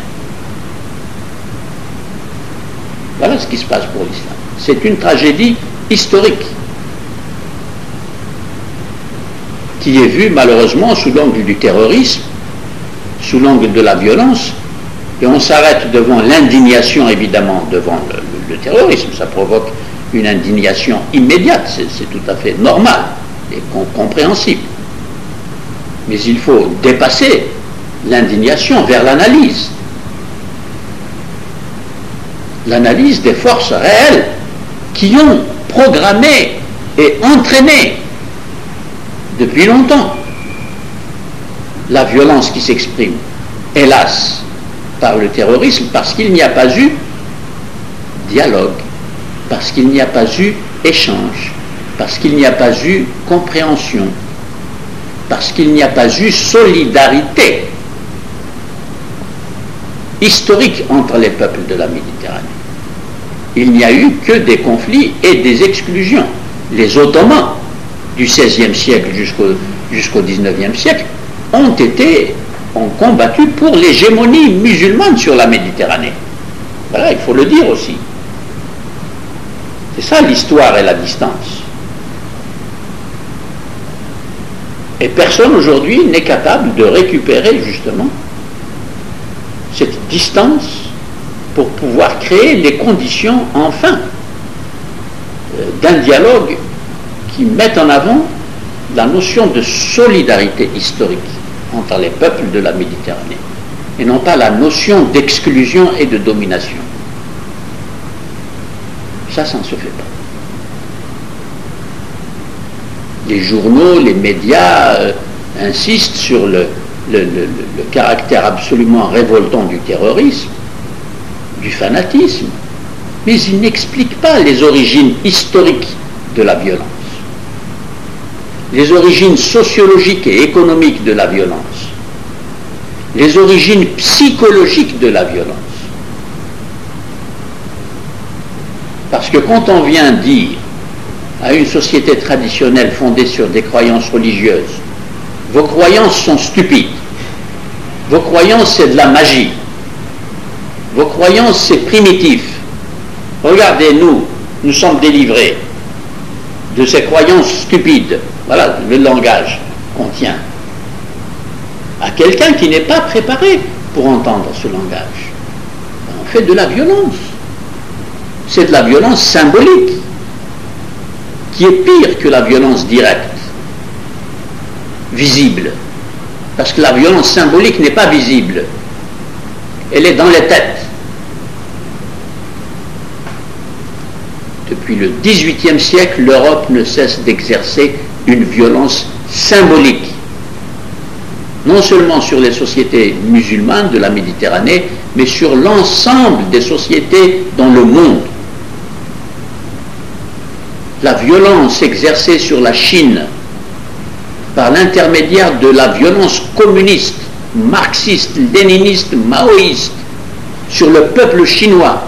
Speaker 2: Voilà ce qui se passe pour l'islam. C'est une tragédie historique qui est vue malheureusement sous l'angle du terrorisme, sous l'angle de la violence, et on s'arrête devant l'indignation, évidemment, devant le terrorisme. Ça provoque une indignation immédiate, c'est tout à fait normal et compréhensible. Mais il faut dépasser l'indignation vers l'analyse. L'analyse des forces réelles qui ont programmé et entraîné depuis longtemps la violence qui s'exprime, hélas, par le terrorisme, parce qu'il n'y a pas eu dialogue, parce qu'il n'y a pas eu échange, parce qu'il n'y a pas eu compréhension, parce qu'il n'y a pas eu solidarité historique entre les peuples de la Méditerranée. Il n'y a eu que des conflits et des exclusions. Les Ottomans, du XVIe siècle jusqu'au XIXe siècle, ont été ont combattu pour l'hégémonie musulmane sur la Méditerranée. Voilà, il faut le dire aussi. C'est ça l'histoire et la distance. Et personne aujourd'hui n'est capable de récupérer justement cette distance pour pouvoir créer les conditions enfin d'un dialogue qui mette en avant la notion de solidarité historique entre les peuples de la Méditerranée et non pas la notion d'exclusion et de domination. Ça ne se fait pas. Les journaux, les médias insistent sur le caractère absolument révoltant du terrorisme, du fanatisme, mais ils n'expliquent pas les origines historiques de la violence, les origines sociologiques et économiques de la violence, les origines psychologiques de la violence. Parce que quand on vient dire à une société traditionnelle fondée sur des croyances religieuses, vos croyances sont stupides, vos croyances c'est de la magie, vos croyances c'est primitif, regardez nous sommes délivrés de ces croyances stupides, voilà le langage qu'on tient, à quelqu'un qui n'est pas préparé pour entendre ce langage. On fait de la violence, c'est de la violence symbolique, qui est pire que la violence directe, visible. Parce que la violence symbolique n'est pas visible. Elle est dans les têtes. Depuis le XVIIIe siècle, l'Europe ne cesse d'exercer une violence symbolique. Non seulement sur les sociétés musulmanes de la Méditerranée, mais sur l'ensemble des sociétés dans le monde. La violence exercée sur la Chine par l'intermédiaire de la violence communiste, marxiste, léniniste, maoïste sur le peuple chinois,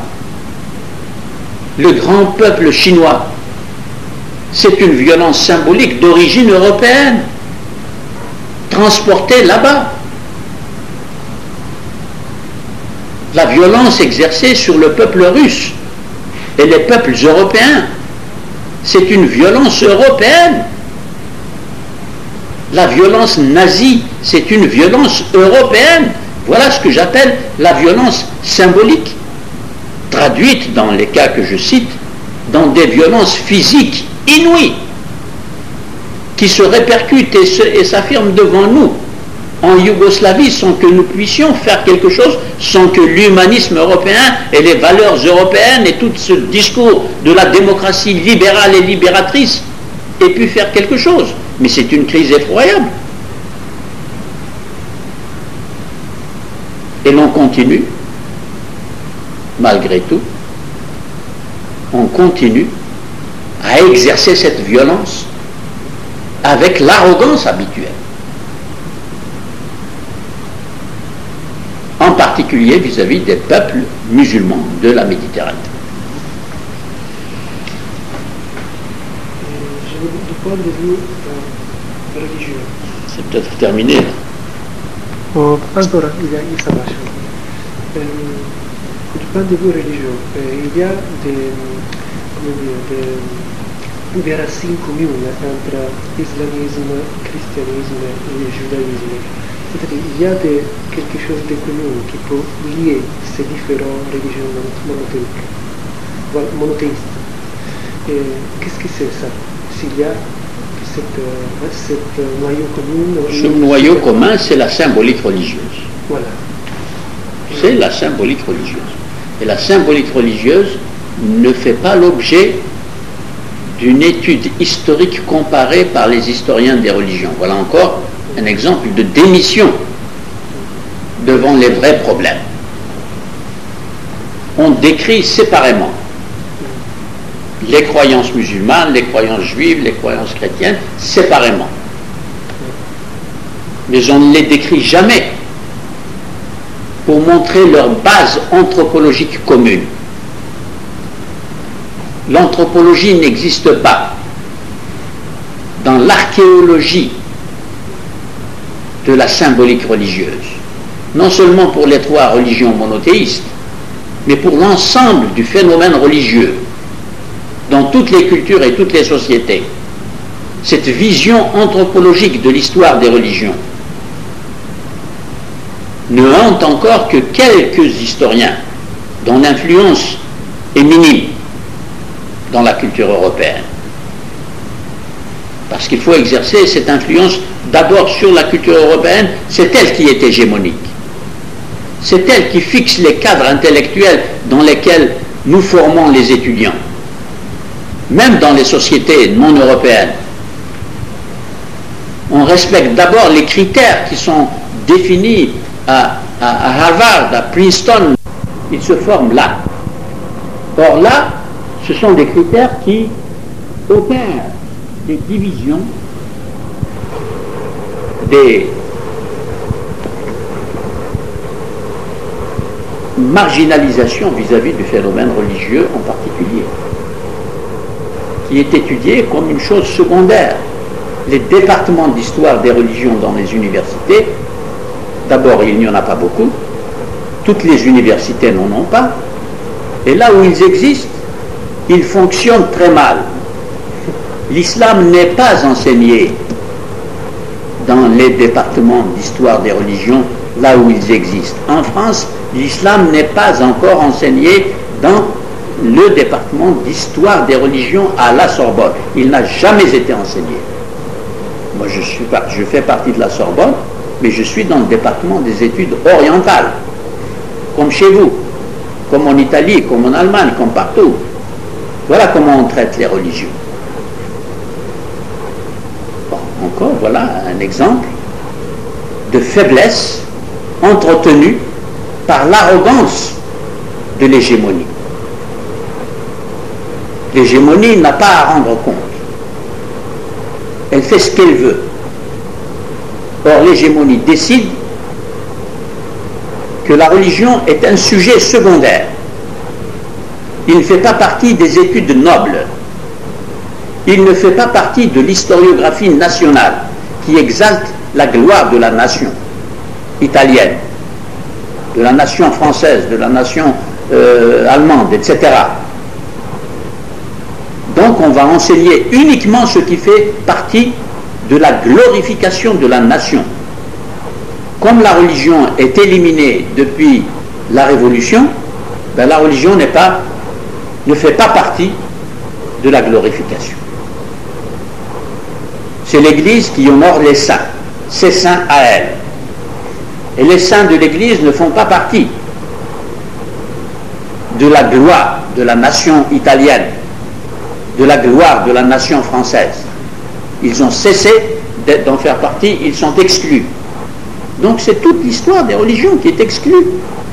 Speaker 2: le grand peuple chinois, c'est une violence symbolique d'origine européenne, transportée là-bas. La violence exercée sur le peuple russe et les peuples européens, c'est une violence européenne. La violence nazie, c'est une violence européenne. Voilà ce que j'appelle la violence symbolique, traduite dans les cas que je cite, dans des violences physiques inouïes, qui se répercutent et s'affirment devant nous en Yougoslavie sans que nous puissions faire quelque chose, sans que l'humanisme européen et les valeurs européennes et tout ce discours de la démocratie libérale et libératrice aient pu faire quelque chose. Mais c'est une crise effroyable. Et l'on continue, malgré tout, on continue à exercer cette violence avec l'arrogance habituelle. En particulier vis-à-vis des peuples musulmans de la Méditerranée.
Speaker 1: Du point de vue religieux.
Speaker 2: C'est peut-être terminé.
Speaker 1: Ancora, ça marche. Du point de vue religieux, il y a des racines communes entre l'islamisme, le christianisme et le judaïsme. C'est-à-dire il y a quelque chose de commun qui peut lier ces différentes religions monothéistes. Qu'est-ce que c'est ça? S'il y a cette noyau commun.
Speaker 2: Ce noyau commun, c'est la symbolique religieuse.
Speaker 1: Voilà.
Speaker 2: C'est la symbolique religieuse. Et la symbolique religieuse ne fait pas l'objet d'une étude historique comparée par les historiens des religions. Voilà encore un exemple de démission devant les vrais problèmes. On décrit séparément les croyances musulmanes, les croyances juives, les croyances chrétiennes, séparément. Mais on ne les décrit jamais pour montrer leur base anthropologique commune. L'anthropologie n'existe pas. Dans l'archéologie de la symbolique religieuse, non seulement pour les trois religions monothéistes, mais pour l'ensemble du phénomène religieux, dans toutes les cultures et toutes les sociétés. Cette vision anthropologique de l'histoire des religions ne hante encore que quelques historiens dont l'influence est minime dans la culture européenne. Parce qu'il faut exercer cette influence d'abord sur la culture européenne, c'est elle qui est hégémonique. C'est elle qui fixe les cadres intellectuels dans lesquels nous formons les étudiants. Même dans les sociétés non européennes, on respecte d'abord les critères qui sont définis à Harvard, à Princeton. Ils se forment là. Or là, ce sont des critères qui opèrent des divisions, des marginalisations vis-à-vis du phénomène religieux en particulier, qui est étudié comme une chose secondaire. Les départements d'histoire des religions dans les universités, d'abord il n'y en a pas beaucoup, toutes les universités n'en ont pas, et là où ils existent, ils fonctionnent très mal. L'islam n'est pas enseigné dans les départements d'histoire des religions là où ils existent. En France, l'islam n'est pas encore enseigné dans le département d'histoire des religions à la Sorbonne. Il n'a jamais été enseigné. Moi, je fais partie de la Sorbonne, mais je suis dans le département des études orientales, comme chez vous, comme en Italie, comme en Allemagne, comme partout. Voilà comment on traite les religions. Bon, encore, voilà un exemple de faiblesse entretenue par l'arrogance de l'hégémonie. L'hégémonie n'a pas à rendre compte. Elle fait ce qu'elle veut. Or, l'hégémonie décide que la religion est un sujet secondaire. Il ne fait pas partie des études nobles. Il ne fait pas partie de l'historiographie nationale qui exalte la gloire de la nation italienne, de la nation française, de la nation allemande, etc. Donc on va enseigner uniquement ce qui fait partie de la glorification de la nation. Comme la religion est éliminée depuis la Révolution, ben la religion ne fait pas partie de la glorification. C'est l'Église qui honore les saints, ses saints à elle. Et les saints de l'Église ne font pas partie de la gloire de la nation italienne, de la gloire de la nation française. Ils ont cessé d'en faire partie, ils sont exclus. Donc c'est toute l'histoire des religions qui est exclue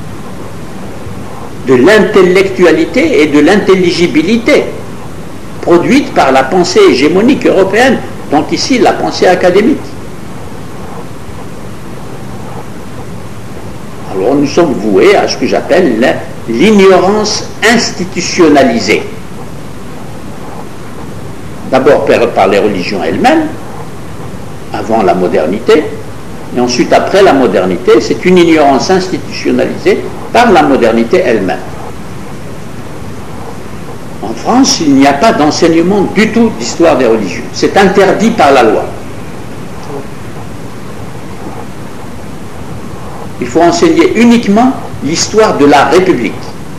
Speaker 2: de l'intellectualité et de l'intelligibilité produite par la pensée hégémonique européenne, donc ici la pensée académique. Alors nous sommes voués à ce que j'appelle l'ignorance institutionnalisée. D'abord par les religions elles-mêmes, avant la modernité, et ensuite après la modernité, c'est une ignorance institutionnalisée par la modernité elle-même. En France, il n'y a pas d'enseignement du tout d'histoire des religions. C'est interdit par la loi. Il faut enseigner uniquement l'histoire de la République.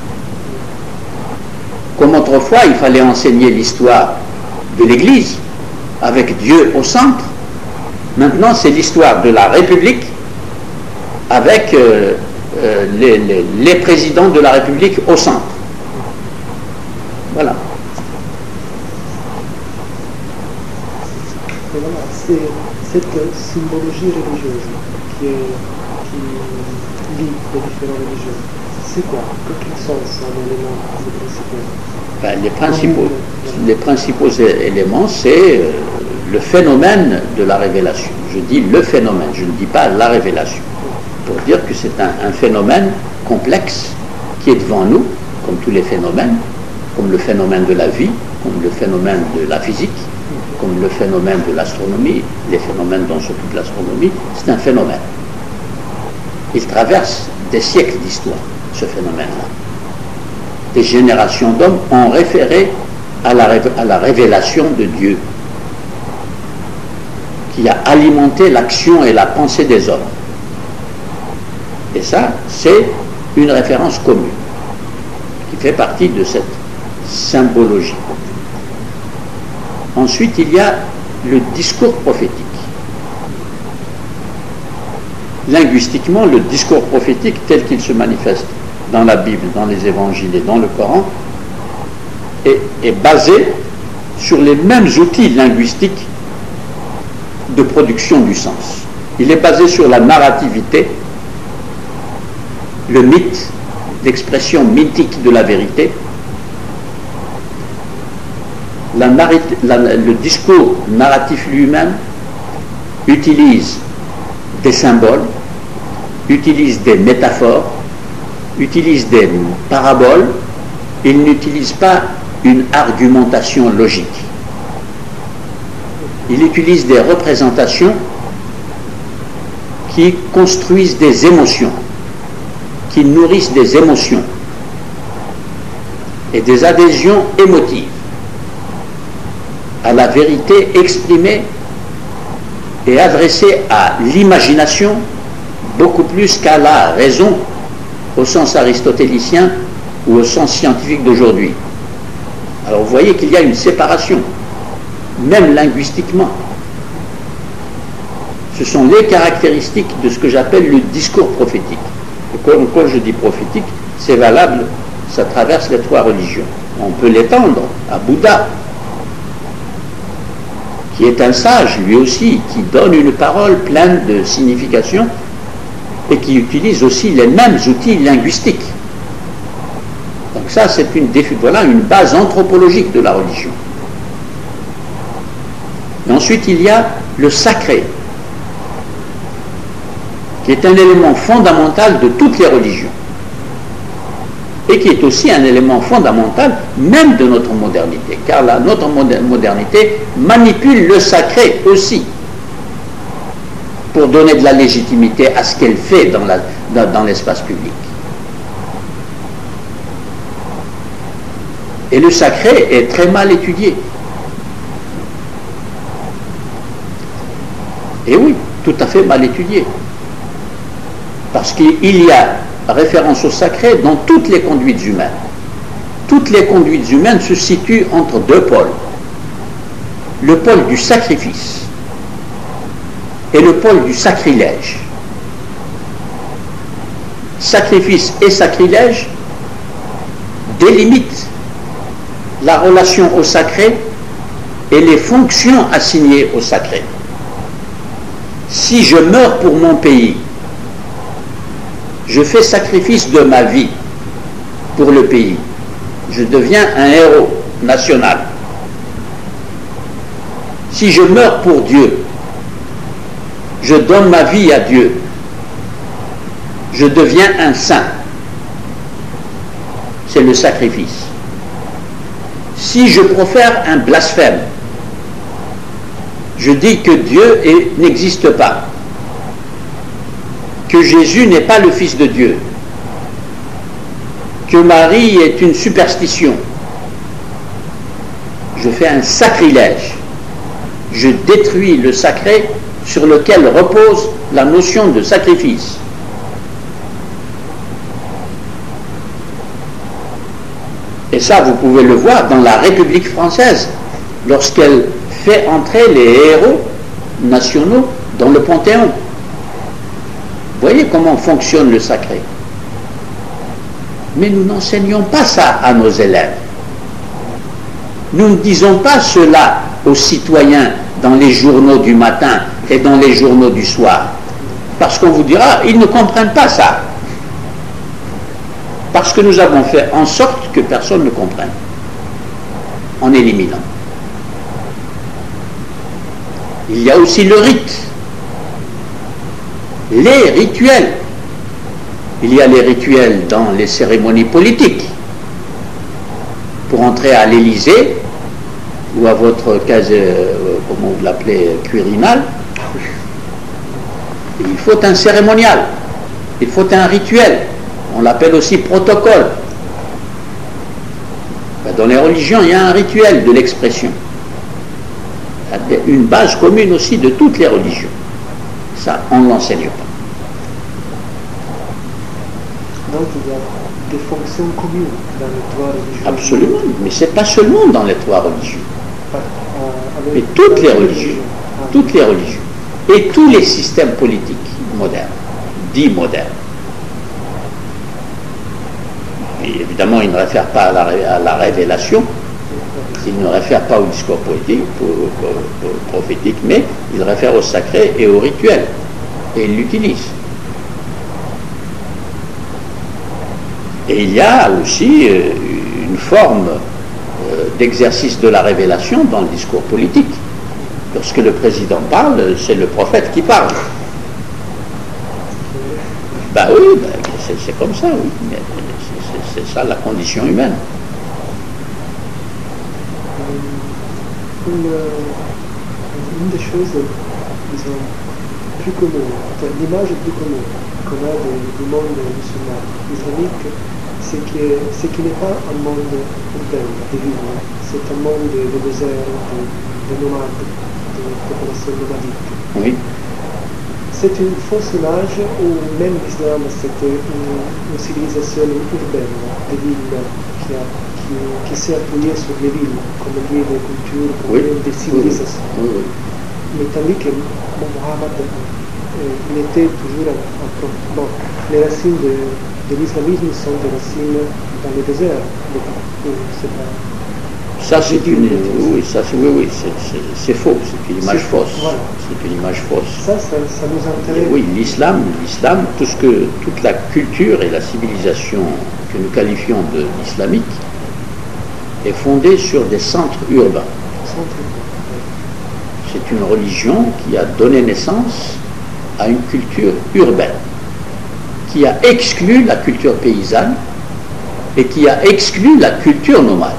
Speaker 2: Comme autrefois, il fallait enseigner l'histoire de l'Église, avec Dieu au centre. Maintenant, c'est l'histoire de la République, avec les présidents de la République au centre. Voilà.
Speaker 1: Et voilà, c'est cette symbologie religieuse qui lie les différentes religions. C'est quoi? Quels sont ces éléments principaux?
Speaker 2: Les principaux éléments, c'est le phénomène de la révélation. Je dis le phénomène, je ne dis pas la révélation. Pour dire que c'est un phénomène complexe qui est devant nous, comme tous les phénomènes, comme le phénomène de la vie, comme le phénomène de la physique, comme le phénomène de l'astronomie, les phénomènes dont s'occupe l'astronomie, c'est un phénomène. Il traverse des siècles d'histoire, ce phénomène-là. Des générations d'hommes ont référé à la révélation de Dieu, qui a alimenté l'action et la pensée des hommes. Et ça, c'est une référence commune, qui fait partie de cette symbologie. Ensuite, il y a le discours prophétique. Linguistiquement, le discours prophétique tel qu'il se manifeste dans la Bible, dans les évangiles et dans le Coran est basé sur les mêmes outils linguistiques de production du sens. Il est basé sur la narrativité, le mythe, l'expression mythique de la vérité. Le discours narratif lui-même utilise des symboles, utilise des métaphores, utilise des paraboles. Il n'utilise pas une argumentation logique. Il utilise des représentations qui construisent des émotions, qui nourrissent des émotions et des adhésions émotives à la vérité exprimée et adressée à l'imagination beaucoup plus qu'à la raison au sens aristotélicien ou au sens scientifique d'aujourd'hui. Alors vous voyez qu'il y a une séparation, même linguistiquement. Ce sont les caractéristiques de ce que j'appelle le discours prophétique. Et quand je dis prophétique, c'est valable, ça traverse les trois religions. On peut l'étendre à Bouddha, qui est un sage lui aussi, qui donne une parole pleine de signification et qui utilise aussi les mêmes outils linguistiques. Donc ça, c'est voilà une base anthropologique de la religion. Et ensuite, il y a le sacré, qui est un élément fondamental de toutes les religions et qui est aussi un élément fondamental même de notre modernité, car notre modernité manipule le sacré aussi pour donner de la légitimité à ce qu'elle fait dans l'espace public. Et le sacré est très mal étudié. Et oui, tout à fait mal étudié. Parce qu'il y a référence au sacré dans toutes les conduites humaines. Toutes les conduites humaines se situent entre deux pôles. Le pôle du sacrifice et le pôle du sacrilège. Sacrifice et sacrilège délimitent la relation au sacré et les fonctions assignées au sacré. Si je meurs pour mon pays, je fais sacrifice de ma vie pour le pays, je deviens un héros national. Si je meurs pour Dieu, je donne ma vie à Dieu, je deviens un saint. C'est le sacrifice. Si je profère un blasphème, je dis que Dieu n'existe pas, que Jésus n'est pas le Fils de Dieu, que Marie est une superstition. Je fais un sacrilège. Je détruis le sacré sur lequel repose la notion de sacrifice. Et ça, vous pouvez le voir dans la République française, lorsqu'elle fait entrer les héros nationaux dans le Panthéon. Vous voyez comment fonctionne le sacré. Mais nous n'enseignons pas ça à nos élèves. Nous ne disons pas cela aux citoyens dans les journaux du matin et dans les journaux du soir. Parce qu'on vous dira, ils ne comprennent pas ça. Parce que nous avons fait en sorte que personne ne comprenne, en éliminant. Il y a aussi le rite, les rituels. Il y a les rituels dans les cérémonies politiques. Pour entrer à l'Élysée, ou à votre case, comment vous l'appelez, quirinale, il faut un cérémonial, il faut un rituel, on l'appelle aussi protocole. Dans les religions, il y a un rituel de l'expression. Il y a une base commune aussi de toutes les religions. Ça, on ne l'enseigne pas.
Speaker 1: Donc il y a des fonctions communes dans les trois religions.
Speaker 2: Absolument, mais ce n'est pas seulement dans les trois religions. Mais toutes les religions. Toutes les religions. Et tous les systèmes politiques modernes, dits modernes. Et évidemment, il ne réfère pas à la révélation, il ne réfère pas au discours poétique, prophétique, mais il réfère au sacré et au rituel. Et il l'utilise. Et il y a aussi une forme d'exercice de la révélation dans le discours politique. Lorsque le président parle, c'est le prophète qui parle. Ben oui, c'est comme ça, oui. Mais c'est ça la condition humaine.
Speaker 1: Une des choses, disons, plus communes, l'image plus commune qu'on a du monde musulman islamique, c'est qu'il n'est pas un monde urbain, de ville, c'est un monde de désert, de nomades, de population nomadique.
Speaker 2: Oui.
Speaker 1: C'est une fausse image où même l'islam c'était une civilisation urbaine, des villes qui s'est appuyée sur les villes comme lieu de culture, comme lieu de civilisation.
Speaker 2: Oui, oui.
Speaker 1: Mais tandis que Mohammed il était toujours bon, les racines de l'islamisme sont des racines dans le désert.
Speaker 2: Ça c'est une, oui, c'est faux, c'est une image fausse. Voilà. C'est une image fausse.
Speaker 1: Ça nous intéresse.
Speaker 2: Oui, l'islam, toute la culture et la civilisation que nous qualifions d'islamique est fondée sur des centres urbains. C'est une religion qui a donné naissance à une culture urbaine, qui a exclu la culture paysanne et qui a exclu la culture nomade.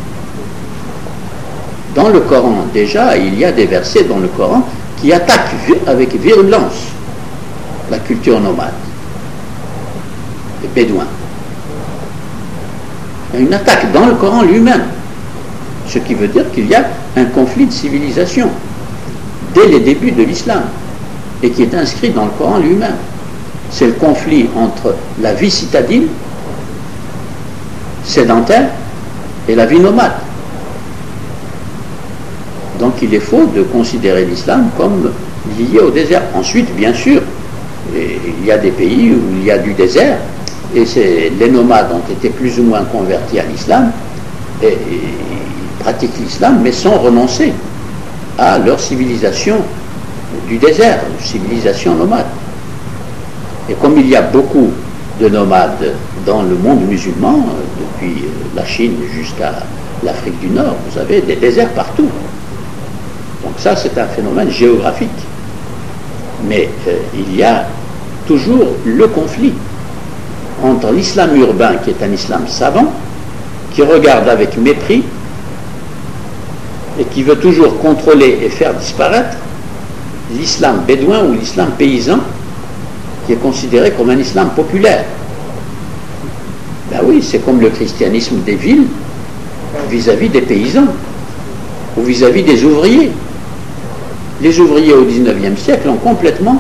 Speaker 2: Dans le Coran, déjà, il y a des versets dans le Coran qui attaquent avec virulence la culture nomade, les Bédouins. Il y a une attaque dans le Coran lui-même, ce qui veut dire qu'il y a un conflit de civilisation dès les débuts de l'islam et qui est inscrit dans le Coran lui-même. C'est le conflit entre la vie citadine, sédentaire, et la vie nomade. Donc il est faux de considérer l'islam comme lié au désert. Ensuite, bien sûr, il y a des pays où il y a du désert, et les nomades ont été plus ou moins convertis à l'islam, et ils pratiquent l'islam, mais sans renoncer à leur civilisation du désert, civilisation nomade. Et comme il y a beaucoup de nomades dans le monde musulman, depuis la Chine jusqu'à l'Afrique du Nord, vous avez des déserts partout. Donc ça, c'est un phénomène géographique. Mais il y a toujours le conflit entre l'islam urbain, qui est un islam savant, qui regarde avec mépris et qui veut toujours contrôler et faire disparaître l'islam bédouin ou l'islam paysan, qui est considéré comme un islam populaire. Ben oui, c'est comme le christianisme des villes vis-à-vis des paysans ou vis-à-vis des ouvriers. Les ouvriers au XIXe siècle ont complètement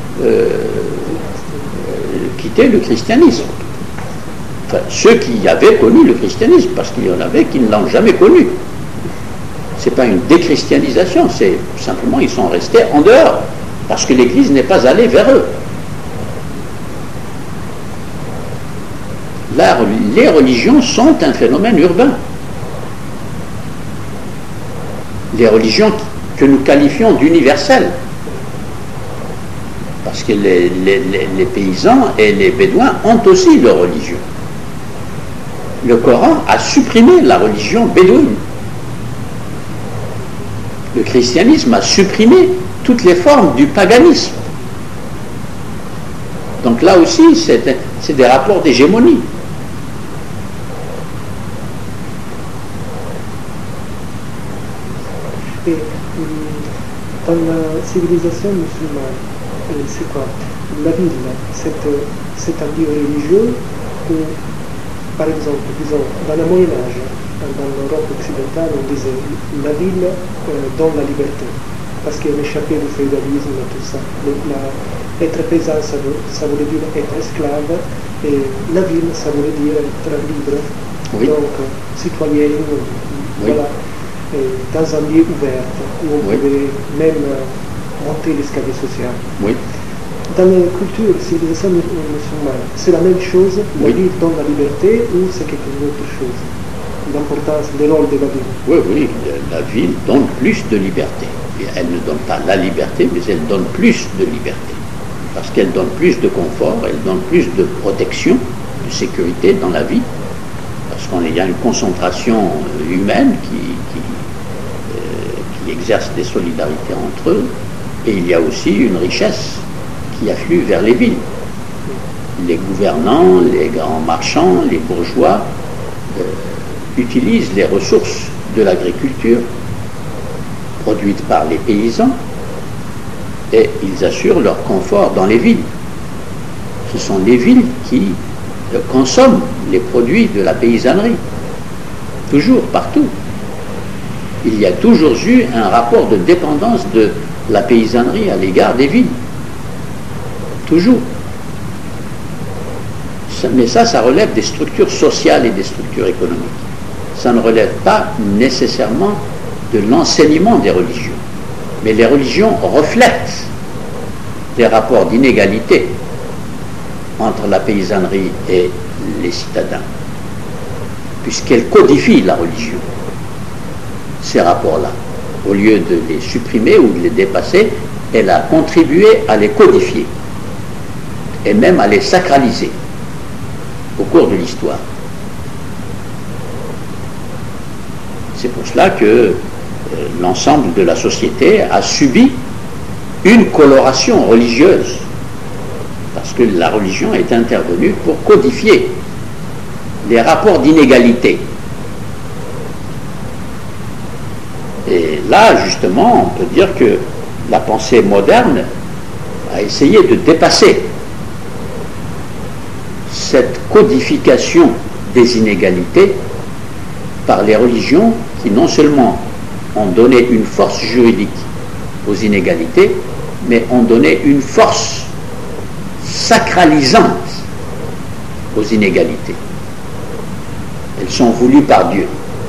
Speaker 2: quitté le christianisme. Enfin, ceux qui avaient connu le christianisme, parce qu'il y en avait qui ne l'ont jamais connu. Ce n'est pas une déchristianisation, c'est simplement ils sont restés en dehors, parce que l'Église n'est pas allée vers eux. Là, les religions sont un phénomène urbain. Les religions que nous qualifions d'universelles. Parce que les paysans et les bédouins ont aussi leur religion. Le Coran a supprimé la religion bédouine. Le christianisme a supprimé toutes les formes du paganisme. Donc là aussi, c'est des rapports d'hégémonie.
Speaker 1: Et dans la civilisation musulmane, c'est quoi? La ville, c'est un lieu religieux où, par exemple, disons, dans le Moyen-Âge, dans l'Europe occidentale, on disait la ville donne la liberté, parce qu'on échappait du féodalisme et tout ça. Être paysan, ça voulait dire être esclave, et la ville, ça voulait dire être libre,
Speaker 2: oui.
Speaker 1: donc citoyen, oui. Voilà, dans un lieu ouvert, où on
Speaker 2: oui.
Speaker 1: pouvait même monter l'escalier social.
Speaker 2: Oui.
Speaker 1: Dans la culture, civilisation musulmane, c'est la même chose, la
Speaker 2: oui.
Speaker 1: ville donne la liberté ou c'est quelque autre chose? L'importance des rôles de la ville.
Speaker 2: Oui, oui, la ville donne plus de liberté. Et elle ne donne pas la liberté, mais elle donne plus de liberté. Parce qu'elle donne plus de confort, elle donne plus de protection, de sécurité dans la vie. Parce qu'il y a une concentration humaine qui exerce des solidarités entre eux. Et il y a aussi une richesse qui afflue vers les villes. Les gouvernants, les grands marchands, les bourgeois utilisent les ressources de l'agriculture produites par les paysans et ils assurent leur confort dans les villes. Ce sont les villes qui consomment les produits de la paysannerie, toujours, partout. Il y a toujours eu un rapport de dépendance de la paysannerie à l'égard des villes. Toujours. Mais ça relève des structures sociales et des structures économiques. Ça ne relève pas nécessairement de l'enseignement des religions. Mais les religions reflètent des rapports d'inégalité entre la paysannerie et les citadins, puisqu'elles codifient la religion, ces rapports-là. Au lieu de les supprimer ou de les dépasser, elle a contribué à les codifier et même à les sacraliser au cours de l'histoire. C'est pour cela que l'ensemble de la société a subi une coloration religieuse, parce que la religion est intervenue pour codifier les rapports d'inégalité. Et là, justement, on peut dire que la pensée moderne a essayé de dépasser cette codification des inégalités par les religions qui non seulement ont donné une force juridique aux inégalités, mais ont donné une force sacralisante aux inégalités. Elles sont voulues par Dieu.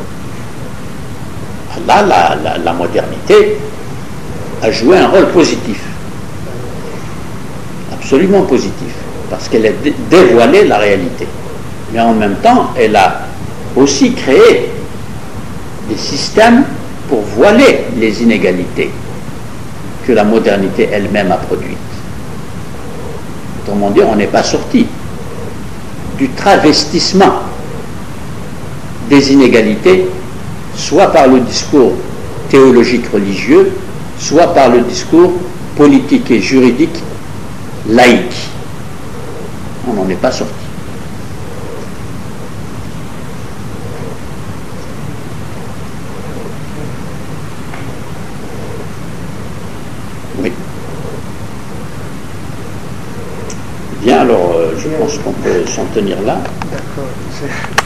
Speaker 2: Là, la modernité a joué un rôle positif, absolument positif, parce qu'elle a dévoilé la réalité. Mais en même temps, elle a aussi créé des systèmes pour voiler les inégalités que la modernité elle-même a produites. Autrement dit, on n'est pas sorti du travestissement des inégalités, soit par le discours théologique religieux, soit par le discours politique et juridique laïque. On n'en est pas sorti. Oui. Bien, alors je pense qu'on peut s'en tenir là.
Speaker 1: D'accord.